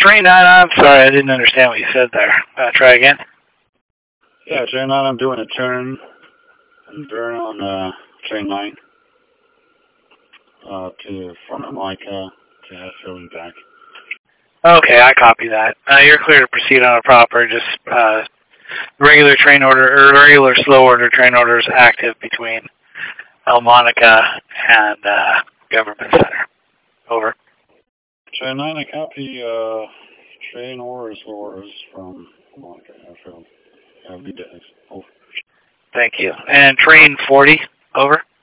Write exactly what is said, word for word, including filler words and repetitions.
train nine, I'm sorry, I didn't understand what you said there. Uh, try again. Yeah, train nine, I'm doing a turn. Turn on uh, train nine. Uh, to front of Micah to have Philly back. Okay, I copy that. Uh, you're clear to proceed on a proper, just uh, regular train order, or regular slow order train orders active between El Monica and uh, Government Center. Over. Train nine, I copy uh, train orders, orders from Monica Airfield. I'll be dead. Over. Thank you. And train forty, over.